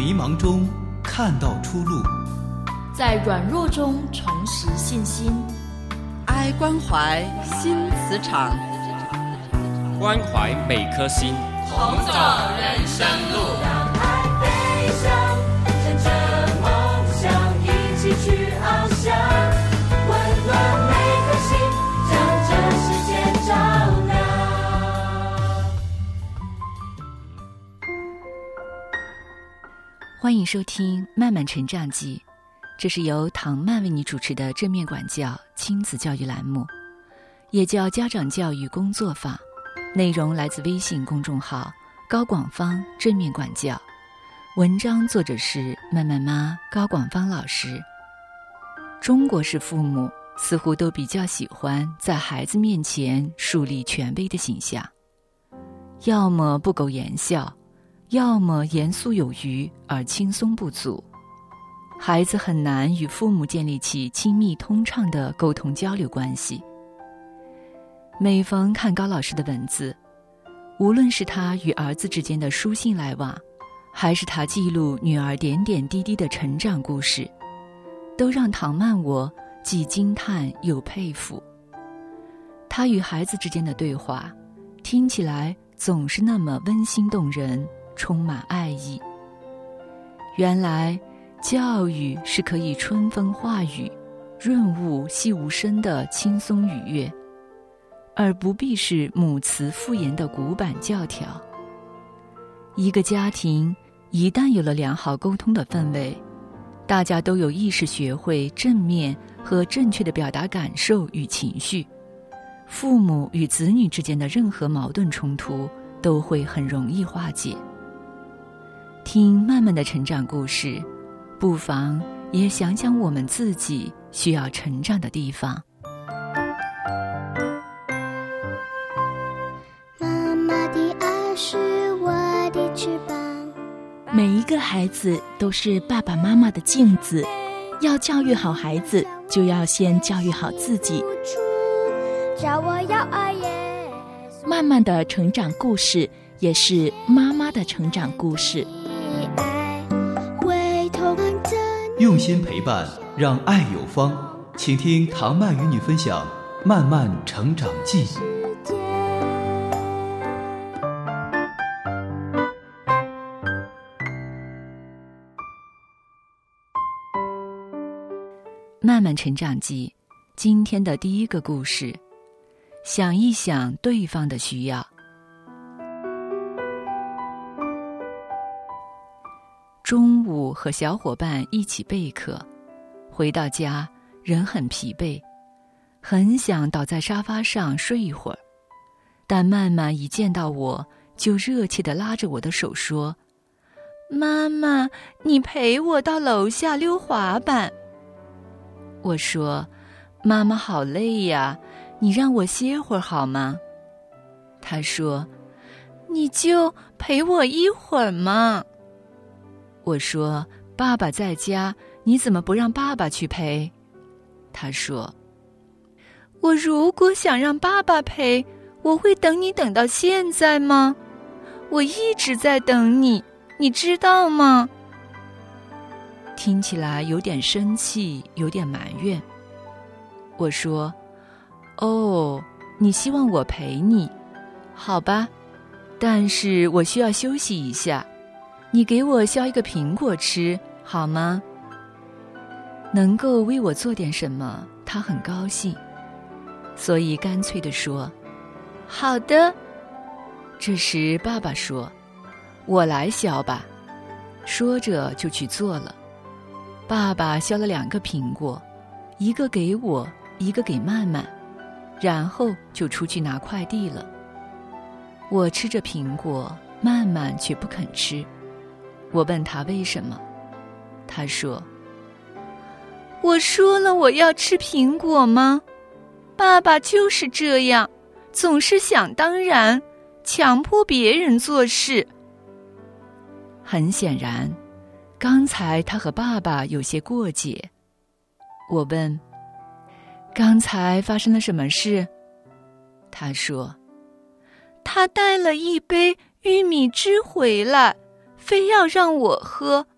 迷茫中看到出路， 在软弱中重拾信心。 爱关怀新磁场， 关怀每颗心， 同走人生路。 让爱飞翔，乘着梦想一起去翱翔，温暖每颗心，将这世界照亮。 欢迎收听《慢慢成长记》，这是由唐曼为你主持的正面管教亲子教育栏目，也叫家长教育工作坊。内容来自微信公众号高广芳正面管教，文章作者是慢慢妈高广芳老师。中国式父母似乎都比较喜欢在孩子面前树立权威的形象，要么不苟言笑，要么严肃有余而轻松不足，孩子很难与父母建立起亲密通畅的沟通交流关系。每逢看高老师的文字，无论是他与儿子之间的书信来往，还是他记录女儿点点滴滴的成长故事，都让唐曼我既惊叹又佩服。他与孩子之间的对话，听起来总是那么温馨动人，充满爱意。原来教育是可以春风化雨，润物细无声的轻松愉悦，而不必是母慈父严的古板教条。一个家庭一旦有了良好沟通的氛围，大家都有意识学会正面和正确的表达感受与情绪，父母与子女之间的任何矛盾冲突都会很容易化解。听慢慢的成长故事，不妨也想想我们自己需要成长的地方。 妈妈的爱是我的翅膀， 每一个孩子都是爸爸妈妈的镜子，要教育好孩子，就要先教育好自己。 叫我要爱耶稣。 慢慢的成长故事，也是妈妈的成长故事。 用心陪伴，让爱有方。请听唐曼与你分享《慢慢成长记》。 慢慢成长记，今天的第一个故事，想一想对方的需要。中午和小伙伴一起备课，回到家人很疲惫，很想倒在沙发上睡一会儿，但曼曼一见到我就热切地拉着我的手说：妈妈，你陪我到楼下溜滑板。我说：妈妈好累呀，你让我歇会儿好吗？她说：你就陪我一会儿嘛。我说：爸爸在家，你怎么不让爸爸去陪？他说：我如果想让爸爸陪，我会等你等到现在吗？我一直在等你，你知道吗？听起来有点生气，有点埋怨。我说：哦，你希望我陪你，好吧，但是我需要休息一下，你给我削一个苹果吃，好吗？能够为我做点什么，他很高兴，所以干脆地说：好的。这时爸爸说：我来削吧。说着就去做了。爸爸削了2个苹果，一个给我，一个给曼曼，然后就出去拿快递了。我吃着苹果，曼曼却不肯吃。我问他为什么，他说：我说了我要吃苹果吗？爸爸就是这样，总是想当然，强迫别人做事。很显然，刚才他和爸爸有些过节。我问：刚才发生了什么事？他说：他带了一杯玉米汁回来，非要让我喝，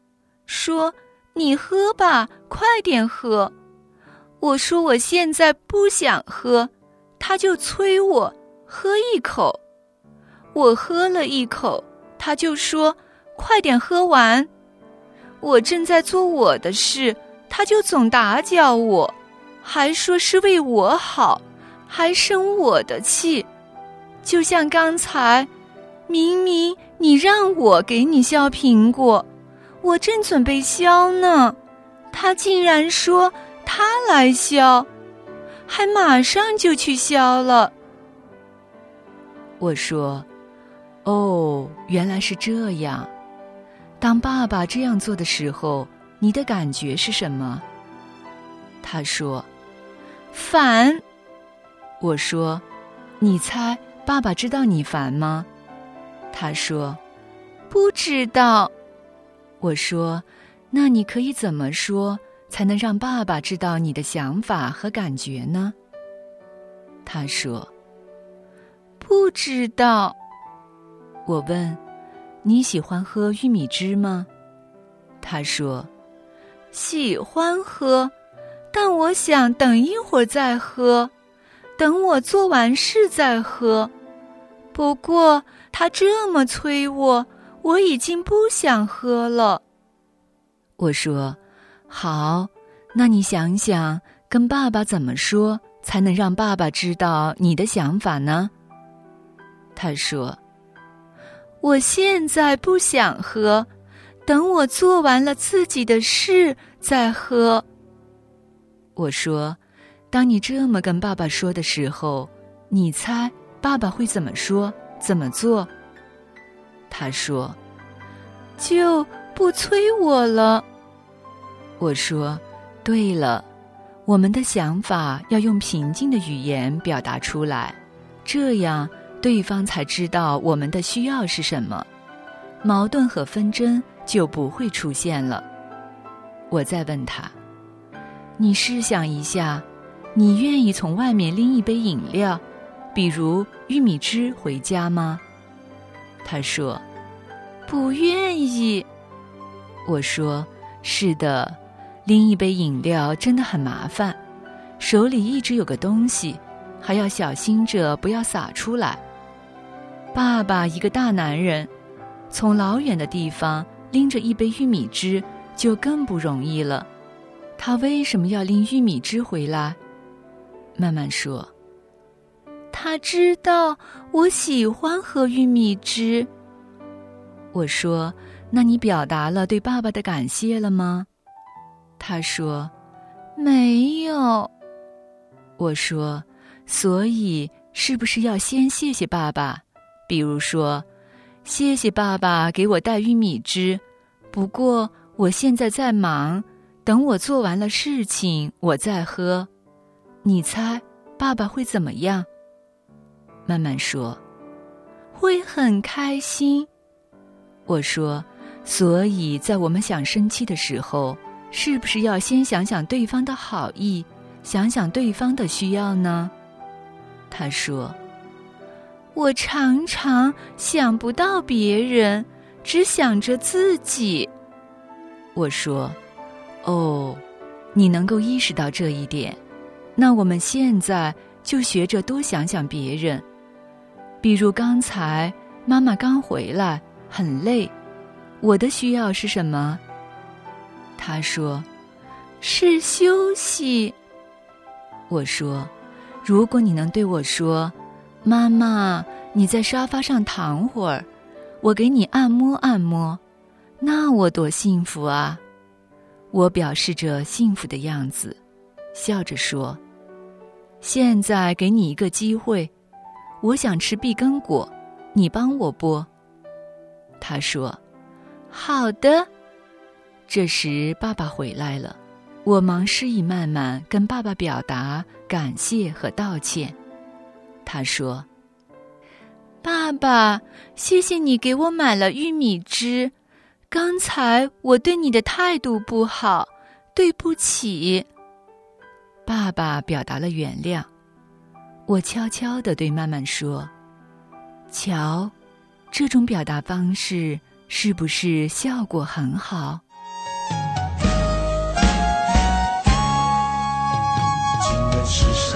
说：“你喝吧，快点喝。”我说：“我现在不想喝。”他就催我喝一口。我喝了一口，他就说：“快点喝完。”我正在做我的事，他就总打搅我，还说是为我好，还生我的气。就像刚才，明明你让我给你削苹果，我正准备削呢，他竟然说他来削，还马上就去削了。我说：“哦，原来是这样。当爸爸这样做的时候，你的感觉是什么？”他说：“烦。”我说：“你猜爸爸知道你烦吗？”他说：“不知道。”我说：“那你可以怎么说才能让爸爸知道你的想法和感觉呢？”他说：“不知道。”我问：“你喜欢喝玉米汁吗？”他说：“喜欢喝，但我想等一会儿再喝，等我做完事再喝。不过他这么催我，我已经不想喝了。”我说：“好，那你想想，跟爸爸怎么说才能让爸爸知道你的想法呢？”他说：“我现在不想喝，等我做完了自己的事再喝。”我说：“当你这么跟爸爸说的时候，你猜爸爸会怎么说，怎么做？”他说：“就不催我了。”我说：“对了，我们的想法要用平静的语言表达出来，这样对方才知道我们的需要是什么，矛盾和纷争就不会出现了。”我再问他：“你试想一下，你愿意从外面拎一杯饮料，比如玉米汁回家吗？”他说：“不愿意。”我说：“是的，拎一杯饮料真的很麻烦，手里一直有个东西，还要小心着不要洒出来。爸爸一个大男人，从老远的地方拎着一杯玉米汁就更不容易了。他为什么要拎玉米汁回来？”慢慢说：“他知道我喜欢喝玉米汁。”我说：“那你表达了对爸爸的感谢了吗？”他说：“没有。”我说：“所以是不是要先谢谢爸爸？比如说，谢谢爸爸给我带玉米汁，不过我现在在忙，等我做完了事情我再喝。”你猜爸爸会怎么样？慢慢说：“会很开心。”我说：“所以在我们想生气的时候，是不是要先想想对方的好意，想想对方的需要呢？”他说：“我常常想不到别人，只想着自己。”我说：“哦，你能够意识到这一点，那我们现在就学着多想想别人。比如刚才妈妈刚回来，很累，我的需要是什么？”他说：“是休息。”我说：“如果你能对我说，妈妈，你在沙发上躺会儿，我给你按摩按摩，那我多幸福啊！”我表示着幸福的样子，笑着说：“现在给你一个机会，我想吃碧根果，你帮我剥。”他说：“好的。”这时爸爸回来了，我忙示意曼曼跟爸爸表达感谢和道歉。他说：“爸爸，谢谢你给我买了玉米汁，刚才我对你的态度不好，对不起。”爸爸表达了原谅。我悄悄地对曼曼说：“瞧，这种表达方式是不是效果很好？”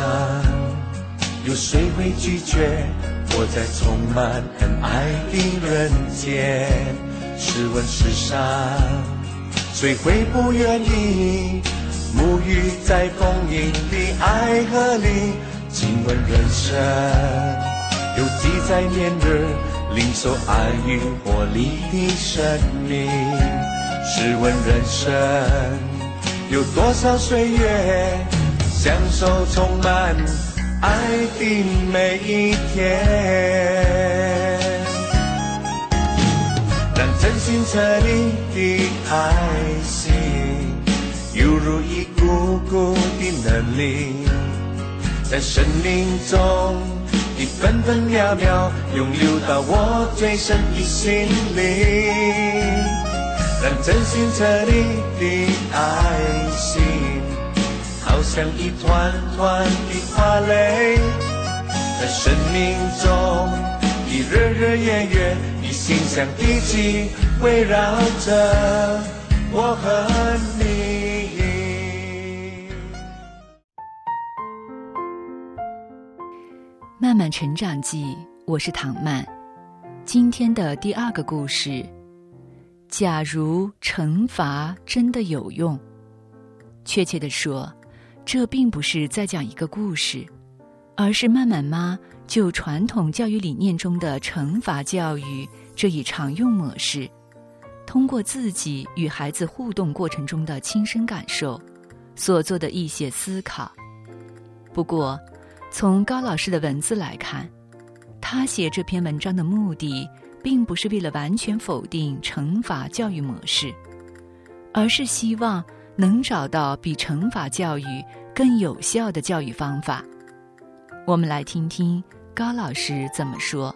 有谁会拒绝活在充满恩爱的人间？试问世上谁会不愿意沐浴在丰盈的爱河里？请问人生有几载年日领受爱与活力的生命？试问人生有多少岁月享受充满爱的每一天？让真心彻底的爱心犹如一股股的能力，在生命中的分分秒秒涌流到我最深的心里。让真心彻底的爱心好像一团团的花蕾，在生命中的日日夜夜，以馨香的气围绕着我和你。 慢慢成长记，我是唐曼。今天的第2个故事，假如惩罚真的有用。确切地说，这并不是在讲一个故事，而是慢慢妈就传统教育理念中的惩罚教育这一常用模式，通过自己与孩子互动过程中的亲身感受所做的一些思考。不过从高老师的文字来看，他写这篇文章的目的并不是为了完全否定惩罚教育模式，而是希望能找到比惩罚教育更有效的教育方法。我们来听听高老师怎么说。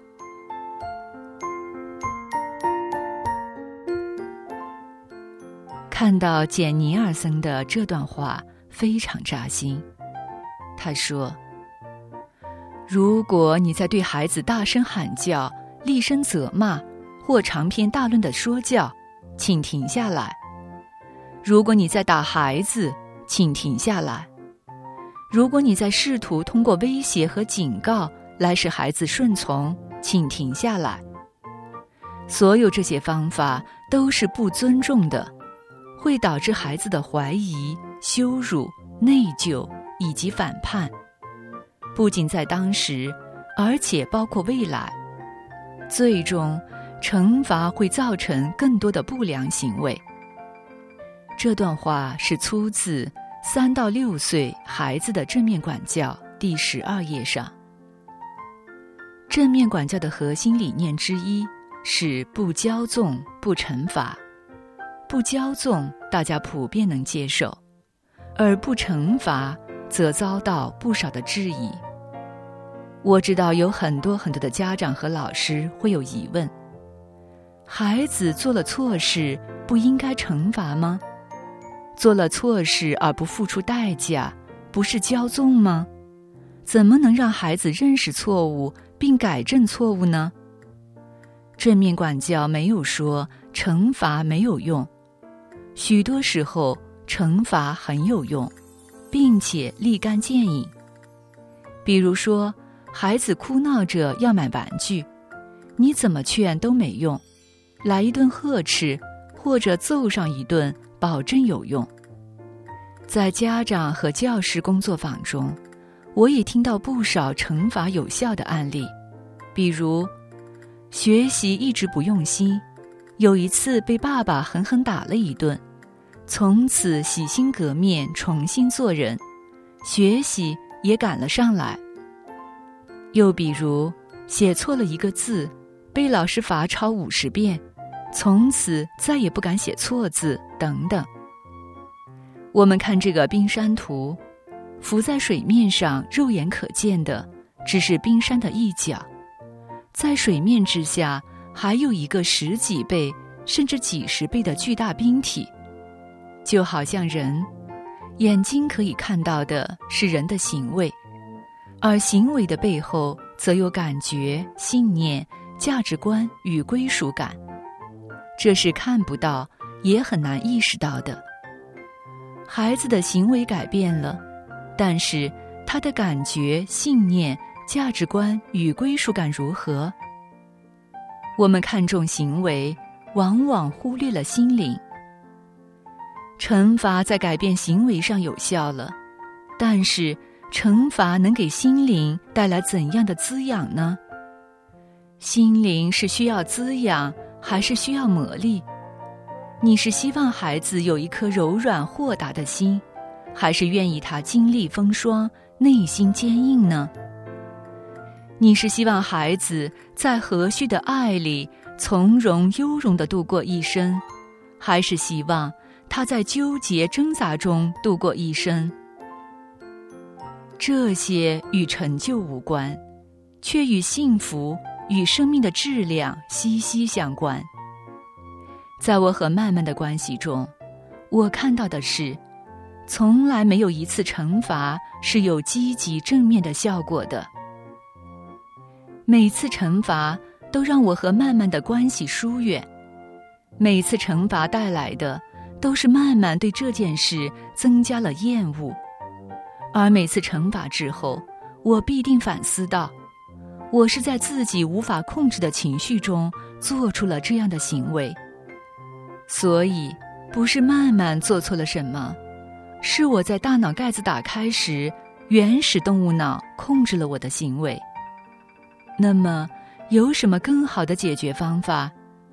看到简尼尔森的这段话非常扎心。他说，如果你在对孩子大声喊叫、厉声责骂或长篇大论的说教，请停下来。如果你在打孩子，请停下来。如果你在试图通过威胁和警告来使孩子顺从，请停下来。所有这些方法都是不尊重的，会导致孩子的怀疑、羞辱、内疚以及反叛，不仅在当时，而且包括未来。最终，惩罚会造成更多的不良行为。这段话是出自3到6岁孩子的正面管教第12页上。正面管教的核心理念之一是不骄纵、不惩罚。不骄纵大家普遍能接受，而不惩罚则遭到不少的质疑。我知道有很多的家长和老师会有疑问：孩子做了错事，不应该惩罚吗？做了错事而不付出代价，不是骄纵吗？怎么能让孩子认识错误并改正错误呢？正面管教没有说惩罚没有用，许多时候惩罚很有用，并且立竿见影。比如说，孩子哭闹着要买玩具，你怎么劝都没用，来一顿呵斥或者揍上一顿，保证有用。在家长和教师工作坊中，我也听到不少惩罚有效的案例，比如学习一直不用心，有一次被爸爸狠狠打了一顿，从此洗心革面，重新做人，学习也赶了上来。又比如写错了一个字，被老师罚抄50遍，从此再也不敢写错字等等。我们看这个冰山图，浮在水面上肉眼可见的只是冰山的一角，在水面之下还有一个10几倍甚至几10倍的巨大冰体。就好像人，眼睛可以看到的是人的行为，而行为的背后则有感觉、信念、价值观与归属感，这是看不到也很难意识到的。孩子的行为改变了，但是他的感觉、信念、价值观与归属感如何？我们看重行为，往往忽略了心灵。惩罚在改变行为上有效了，但是惩罚能给心灵带来怎样的滋养呢？心灵是需要滋养，还是需要磨砺？你是希望孩子有一颗柔软豁达的心，还是愿意他经历风霜，内心坚硬呢？你是希望孩子在和煦的爱里从容悠容地度过一生，还是希望他在纠结挣扎中度过一生？这些与成就无关，却与幸福与生命的质量息息相关。在我和曼曼的关系中，我看到的是，从来没有一次惩罚是有积极正面的效果的。每次惩罚都让我和曼曼的关系疏远，每次惩罚带来的都是曼曼对这件事增加了厌恶，而每次惩罚之后，我必定反思到，我是在自己无法控制的情绪中做出了这样的行为。所以不是曼曼做错了什么，是我在大脑盖子打开时，原始动物脑控制了我的行为。那么有什么更好的解决方法？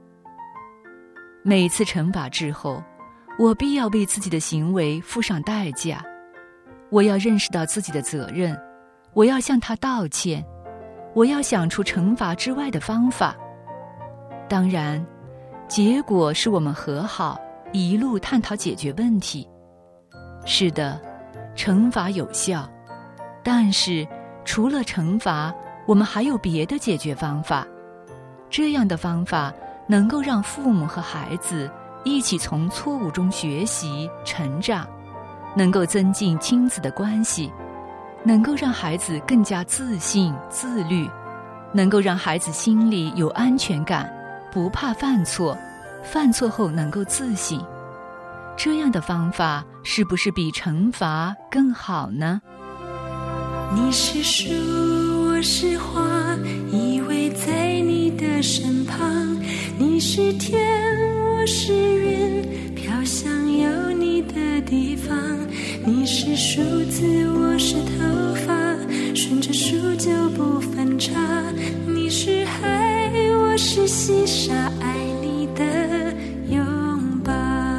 每次惩罚之后，我必要为自己的行为付上代价。我要认识到自己的责任，我要向他道歉，我要想出惩罚之外的方法。当然，结果是我们和好，一路探讨解决问题。是的，惩罚有效，但是除了惩罚，我们还有别的解决方法。这样的方法能够让父母和孩子一起从错误中学习成长，能够增进亲子的关系，能够让孩子更加自信自律，能够让孩子心里有安全感，不怕犯错，犯错后能够自省。这样的方法是不是比惩罚更好呢？ 你是树，我是花，依偎在你的身旁。你是天，我是云，飘向有你的地方。你是树枝，我是头发，顺着树就不分叉。你是海，我是细沙，爱你的拥抱。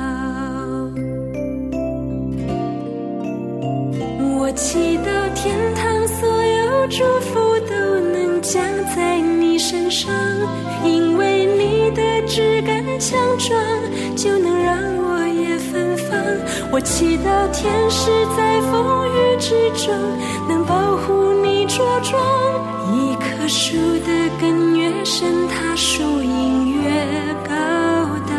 我祈祷天堂所有祝福都能降在你身上，因为你的枝干强壮，就能让我也芬芳。我祈祷天使在风雨之中能保护你茁壮，一棵树的根越深，它树荫越高大。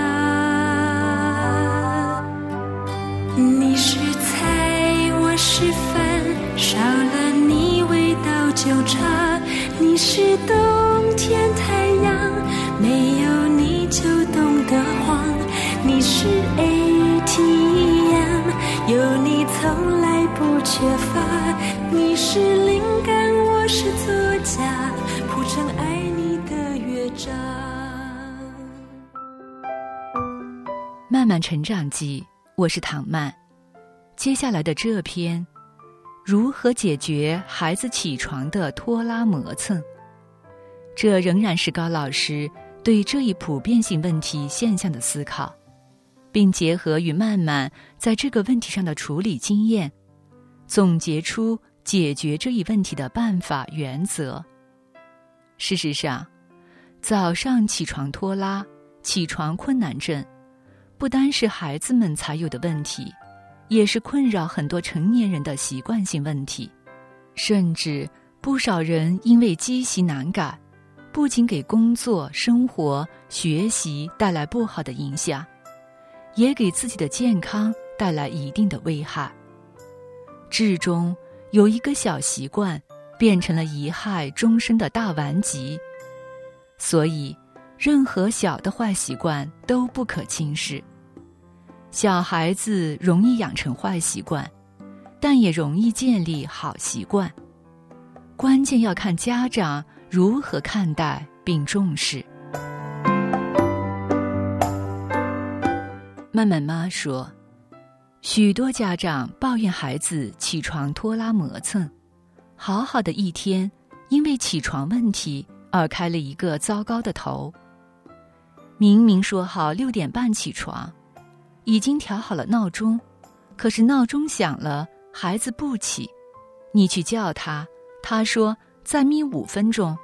你是菜，我是饭，少了你味道就差。你是冬天太阳，没有你就冻得慌。你是 ATM， 有你从来不缺乏。你是灵感，我是作家，谱成爱你的乐章。 慢慢成长记，我是唐曼。接下来的这篇，如何解决孩子起床的拖拉磨蹭？这仍然是高老师对这一普遍性问题现象的思考，并结合与曼曼在这个问题上的处理经验，总结出解决这一问题的办法原则。事实上，早上起床拖拉、起床困难症，不单是孩子们才有的问题，也是困扰很多成年人的习惯性问题。甚至不少人因为积习难改，不仅给工作、生活、学习带来不好的影响，也给自己的健康带来一定的危害。至终有一个小习惯变成了贻害终身的大顽疾。所以任何小的坏习惯都不可轻视。小孩子容易养成坏习惯， 但也容易建立好习惯。关键要看家长如何看待并重视。曼曼妈说，许多家长抱怨孩子起床拖拉磨蹭，好好的一天因为起床问题而开了一个糟糕的头。明明说好6点半起床，已经调好了闹钟，可是闹钟响了，孩子不起，你去叫他，他说再眯5分钟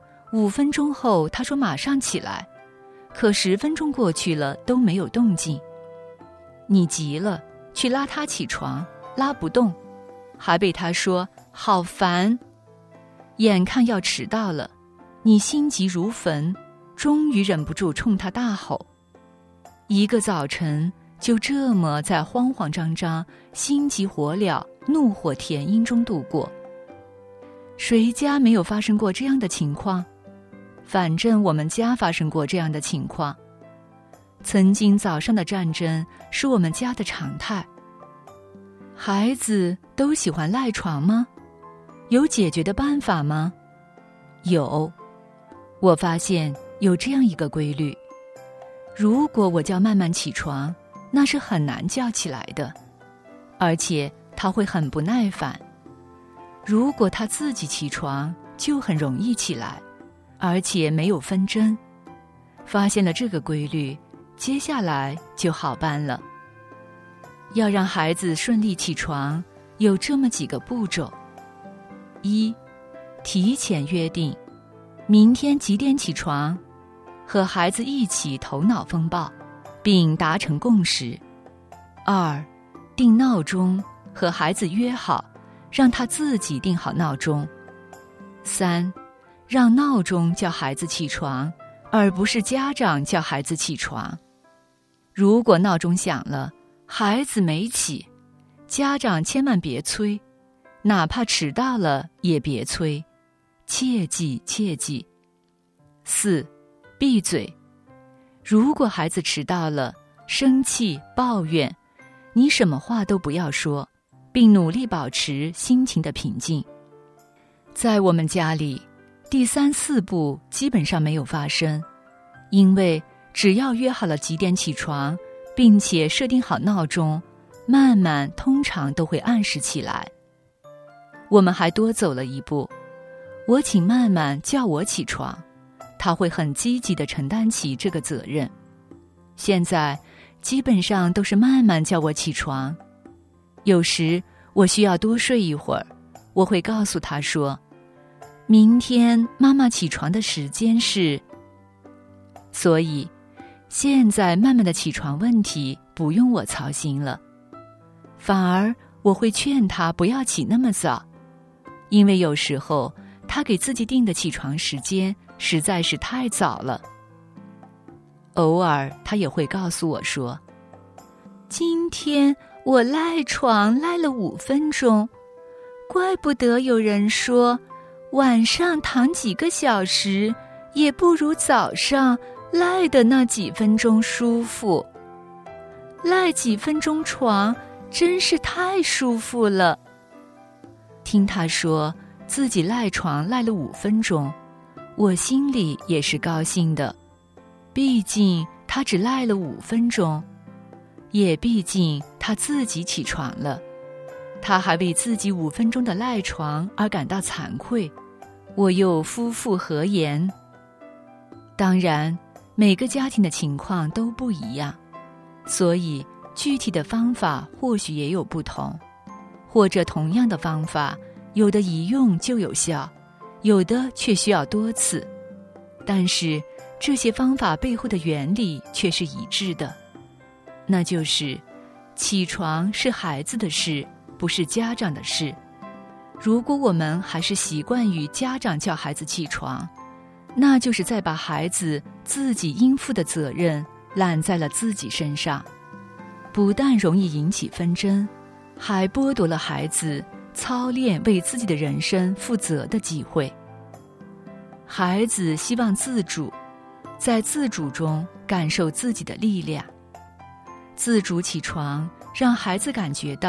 ，5分钟后他说马上起来，可10分钟过去了都没有动静。你急了，去拉他起床，拉不动，还被他说好烦。眼看要迟到了，你心急如焚，终于忍不住冲他大吼。一个早晨就这么在慌慌张张、心急火燎、怒火填膺中度过。谁家没有发生过这样的情况？反正我们家发生过这样的情况。曾经早上的战争是我们家的常态。孩子都喜欢赖床吗？有解决的办法吗？有。我发现有这样一个规律：如果我叫曼曼起床，那是很难叫起来的，而且他会很不耐烦。如果他自己起床，就很容易起来，而且没有纷争。发现了这个规律，接下来就好办了。要让孩子顺利起床，有这么几个步骤：一、提前约定，明天几点起床，和孩子一起头脑风暴，并达成共识。2、定闹钟，和孩子约好，让他自己定好闹钟。3、让闹钟叫孩子起床，而不是家长叫孩子起床。如果闹钟响了，孩子没起，家长千万别催，哪怕迟到了也别催，切记切记。4、闭嘴。如果孩子迟到了，生气抱怨，你什么话都不要说，并努力保持心情的平静。在我们家里，第3、4步基本上没有发生，因为只要约好了几点起床，并且设定好闹钟，曼曼通常都会按时起来。我们还多走了一步，我请曼曼叫我起床，她会很积极地承担起这个责任。现在基本上都是曼曼叫我起床，有时我需要多睡一会儿，我会告诉她说，明天妈妈起床的时间是……所以现在曼曼的起床问题不用我操心了，反而我会劝她不要起那么早，因为有时候她给自己定的起床时间实在是太早了。偶尔她也会告诉我说，今天我赖床赖了5分钟，怪不得有人说晚上躺几个小时也不如早上赖的那几分钟舒服。赖几分钟床真是太舒服了。听他说自己赖床赖了5分钟，我心里也是高兴的，毕竟他只赖了5分钟，也毕竟他自己起床了，他还为自己5分钟的赖床而感到惭愧，我又夫复何言？当然每个家庭的情况都不一样，所以具体的方法或许也有不同，或者同样的方法，有的一用就有效，有的却需要多次，但是这些方法背后的原理却是一致的，那就是起床是孩子的事，不是家长的事。如果我们还是习惯于家长叫孩子起床，那就是在把孩子自己应负的责任揽在了自己身上，不但容易引起纷争，还剥夺了孩子操练为自己的人生负责的机会。孩子希望自主，在自主中感受自己的力量。自主起床，让孩子感觉到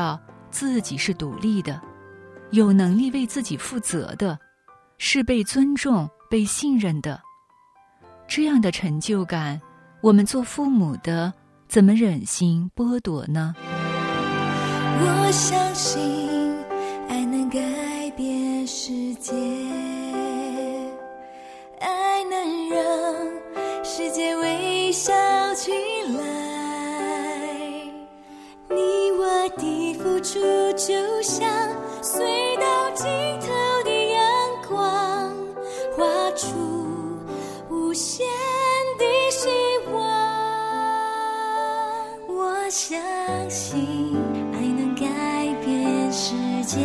自己是独立的，有能力为自己负责的，是被尊重、被信任的。这样的成就感，我们做父母的怎么忍心剥夺呢？ 我相信爱能改变世界，爱能让世界微笑起来。你我的付出就像隧道尽头的阳光，画出无限的希望。我相信爱能改变世界，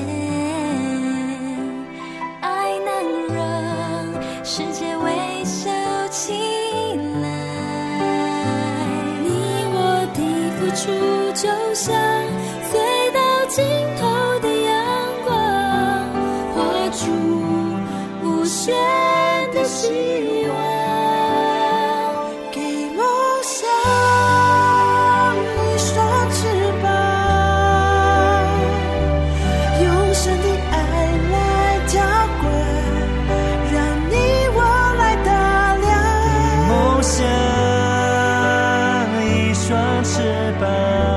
爱能让世界微笑起来。你我的付出就像隧道尽头的阳光，画出无限的希望，给梦想一双翅膀，用神的爱来浇灌，让你我来打量。 梦想一双翅膀，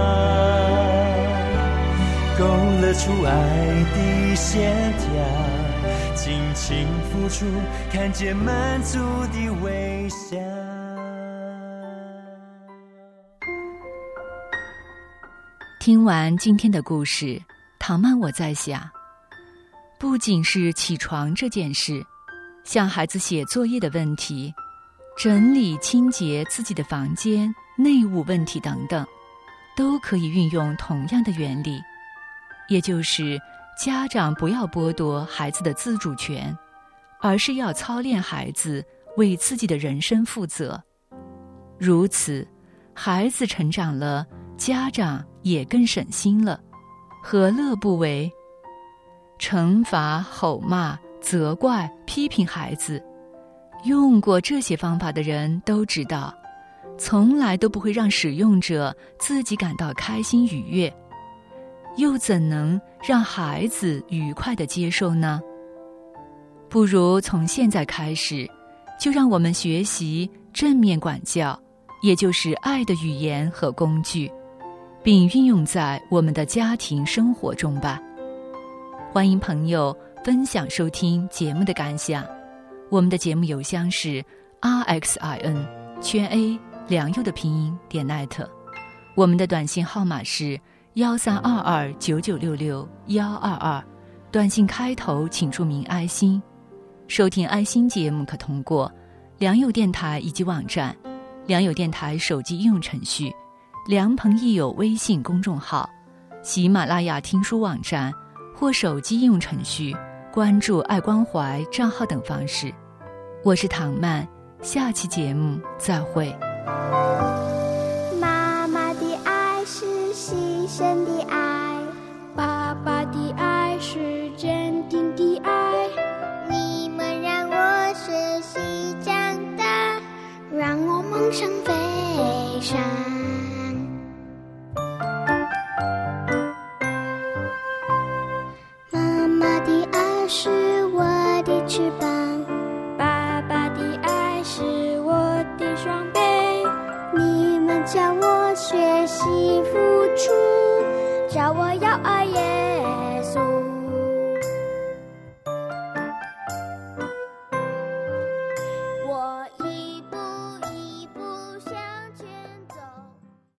勾勒出爱的线条，尽情付出，看见满足的微笑。 听完今天的故事，唐曼我在想，不仅是起床这件事，像孩子写作业的问题，整理清洁自己的房间、内务问题等等，都可以运用同样的原理，也就是家长不要剥夺孩子的自主权，而是要操练孩子为自己的人生负责。如此，孩子成长了，家长也更省心了，何乐不为？惩罚、吼骂、责怪、批评孩子，用过这些方法的人都知道，从来都不会让使用者自己感到开心愉悦，又怎能让孩子愉快地接受呢？不如从现在开始，就让我们学习正面管教，也就是爱的语言和工具，并运用在我们的家庭生活中吧。欢迎朋友分享收听节目的感想，我们的节目邮箱是 rxin_a 良友的拼音.net， 我们的短信号码是13229966-122，短信开头请注明爱心。收听爱心节目可通过良友电台以及网站、良友电台手机应用程序、良朋益友微信公众号、喜马拉雅听书网站或手机应用程序关注爱关怀账号等方式。我是唐曼，下期节目再会。 妈妈的爱是牺牲的爱，爸爸的爱是坚定的爱，你们让我学习长大，让我梦想飞翔。妈妈的爱是我的翅膀，爸爸的爱是我的双臂，你们教我学习付出，教我要爱也